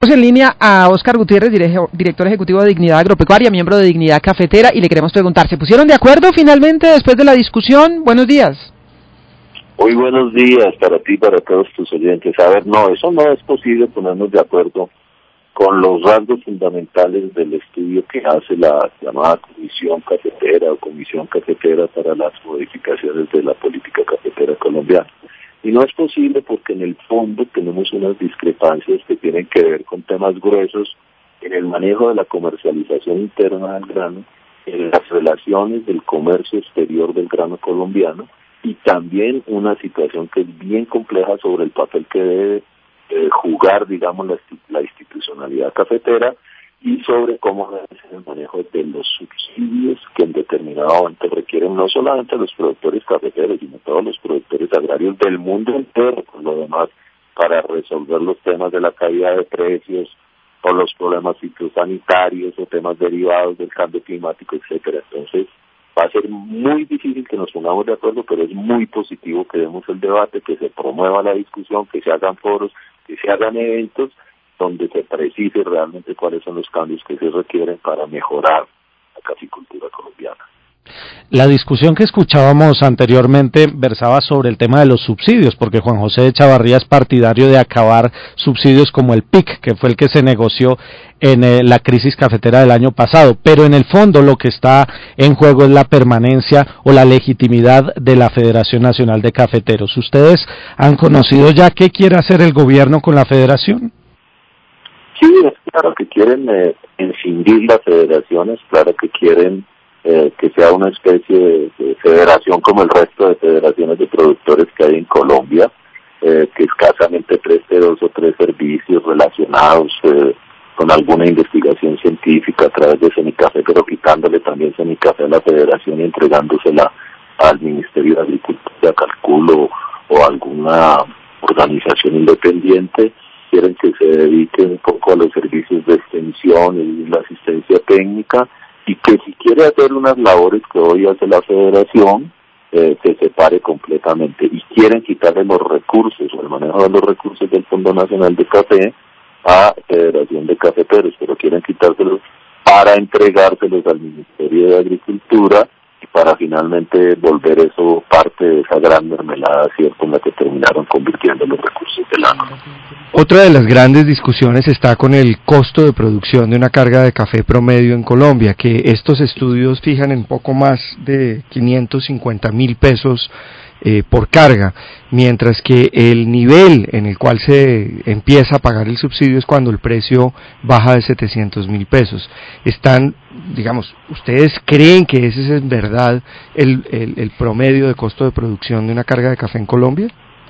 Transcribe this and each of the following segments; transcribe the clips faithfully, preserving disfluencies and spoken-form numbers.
En línea a Óscar Gutiérrez, director ejecutivo de Dignidad Agropecuaria, miembro de Dignidad Cafetera, y le queremos preguntar, ¿se pusieron de acuerdo finalmente después de la discusión? Buenos días. Muy buenos días para ti y para todos tus oyentes. A ver, no, eso no es posible ponernos de acuerdo con los rasgos fundamentales del estudio que hace la llamada Comisión Cafetera o Comisión Cafetera para las modificaciones de la política cafetera colombiana. Y no es posible porque en el fondo tenemos unas discrepancias que tienen que ver con temas gruesos en el manejo de la comercialización interna del grano, en las relaciones del comercio exterior del grano colombiano y también una situación que es bien compleja sobre el papel que debe eh, jugar, digamos, la, la institucionalidad cafetera y sobre cómo debe ser el manejo de los subsidios que en determinado momento requieren no solamente los productores cafeteros, sino todos los productores agrarios del mundo entero, por lo demás, para resolver los temas de la caída de precios o los problemas fitosanitarios o temas derivados del cambio climático, etcétera. Entonces, va a ser muy difícil que nos pongamos de acuerdo, pero es muy positivo que demos el debate, que se promueva la discusión, que se hagan foros, que se hagan eventos donde se precise realmente cuáles son los cambios que se requieren para mejorar la caficultura colombiana. La discusión que escuchábamos anteriormente versaba sobre el tema de los subsidios, porque Juan José Echavarría es partidario de acabar subsidios como el P I C, que fue el que se negoció en eh, la crisis cafetera del año pasado, pero en el fondo lo que está en juego es la permanencia o la legitimidad de la Federación Nacional de Cafeteros. ¿Ustedes han conocido ya qué quiere hacer el gobierno con la federación? Sí, es claro que quieren eh, escindir las federaciones, claro que quieren eh, que sea una especie de, de federación como el resto de federaciones de productores que hay en Colombia, eh, que escasamente preste dos o tres servicios relacionados eh, con alguna investigación científica a través de Semicafé, pero quitándole también Semicafé a la federación y entregándosela al Ministerio de Agricultura, calculo, o alguna organización independiente. Quieren que se dedique un poco a los servicios de extensión y la asistencia técnica, y que si quiere hacer unas labores que hoy hace la federación, eh, se separe completamente. Y quieren quitarle los recursos, o el manejo de los recursos del Fondo Nacional de Café a Federación de Cafeteros, pero quieren quitárselos para entregárselos al Ministerio de Agricultura y para finalmente volver eso parte de esa gran mermelada, ¿cierto?, en la que terminaron convirtiendo los recursos del agro. Otra de las grandes discusiones está con el costo de producción de una carga de café promedio en Colombia, que estos estudios fijan en poco más de quinientos cincuenta mil pesos eh, por carga, mientras que el nivel en el cual se empieza a pagar el subsidio es cuando el precio baja de setecientos mil pesos. Están, digamos, ¿ustedes creen que ese es en verdad el, el, el promedio de costo de producción de una carga de café en Colombia?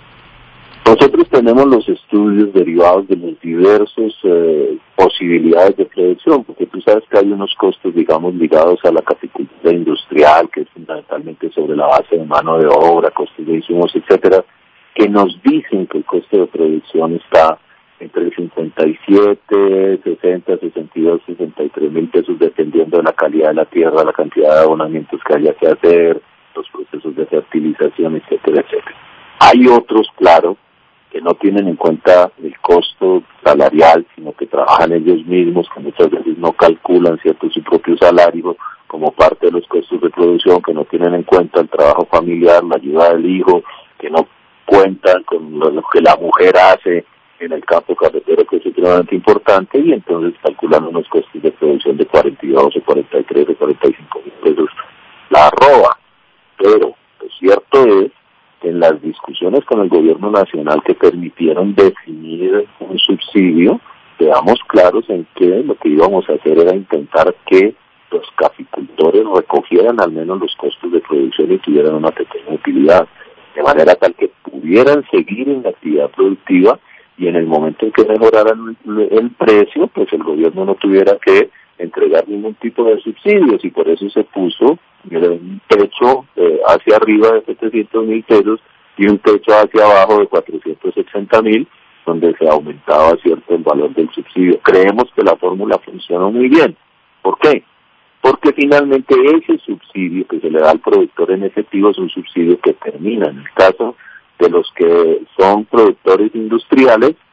Nosotros tenemos los estudios derivados de las diversas eh, posibilidades de producción, porque tú sabes que hay unos costos, digamos, ligados a la caficultura industrial, que es fundamentalmente sobre la base de mano de obra, costos de insumos, etcétera, que nos dicen que el costo de producción está entre cincuenta y siete, sesenta, sesenta y dos, sesenta y tres mil pesos, dependiendo de la calidad de la tierra, la cantidad de abonamientos que haya que hacer, los procesos de fertilización, etcétera, etcétera. Hay otros, claro, que no tienen en cuenta el costo salarial, sino que trabajan ellos mismos, que muchas veces no calculan, ¿cierto?, su propio salario como parte de los costos de producción, que no tienen en cuenta el trabajo familiar, la ayuda del hijo, que no cuentan con lo, lo que la mujer hace en el campo cafetero, que es extremadamente importante, y entonces calculan unos costos de producción de cuarenta y dos o cuarenta y tres o cuarenta y cinco mil pesos la arroba. Pero lo cierto es que en las discusiones con el gobierno nacional que permitieron definir un subsidio, quedamos claros en que lo que íbamos a hacer era intentar que los caficultores recogieran al menos los costos de producción y tuvieran una pequeña utilidad, de manera tal que pudieran seguir en la actividad productiva, y en el momento en que mejoraran el precio, pues el gobierno no tuviera que entregar ningún tipo de subsidios, y por eso se puso un techo eh, hacia arriba de setecientos mil pesos y un techo hacia abajo de cuatrocientos sesenta mil, donde se aumentaba, cierto, el valor del subsidio. Creemos que la fórmula funcionó muy bien. ¿Por qué? Porque finalmente ese subsidio que se le da al productor en efectivo es un subsidio que termina. En el caso de los que son productores industriales,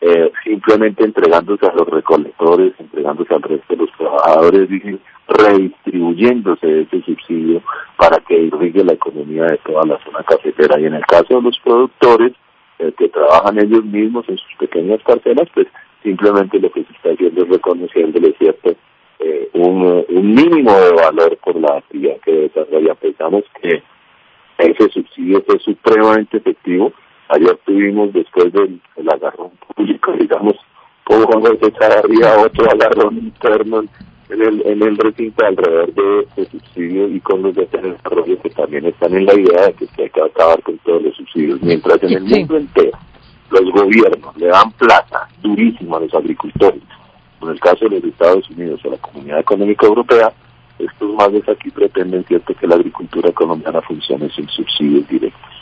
eh, simplemente entregándose a los recolectores, entregándose al resto de los trabajadores, es decir, redistribuyéndose ese subsidio para que irrigue la economía de toda la zona cafetera. Y en el caso de los productores, eh, que trabajan ellos mismos en sus pequeñas parcelas, pues simplemente lo que se está haciendo es reconociéndole, cierto, eh, un, un mínimo de valor por la actividad que desarrolla. Pensamos que ese subsidio fue supremamente efectivo. Ayer tuvimos, después del, del agarrón público, digamos, por Juan José Chavarría, otro agarrón interno en el, en el recinto alrededor de este subsidio y con los de desarrollo que también están en la idea de que hay que acabar con todos los subsidios. Mientras en el mundo entero los gobiernos le dan plata durísima a los agricultores, en el caso de los Estados Unidos o la Comunidad Económica Europea, estos magos aquí pretenden, cierto, que la agricultura colombiana funcione sin subsidios directos.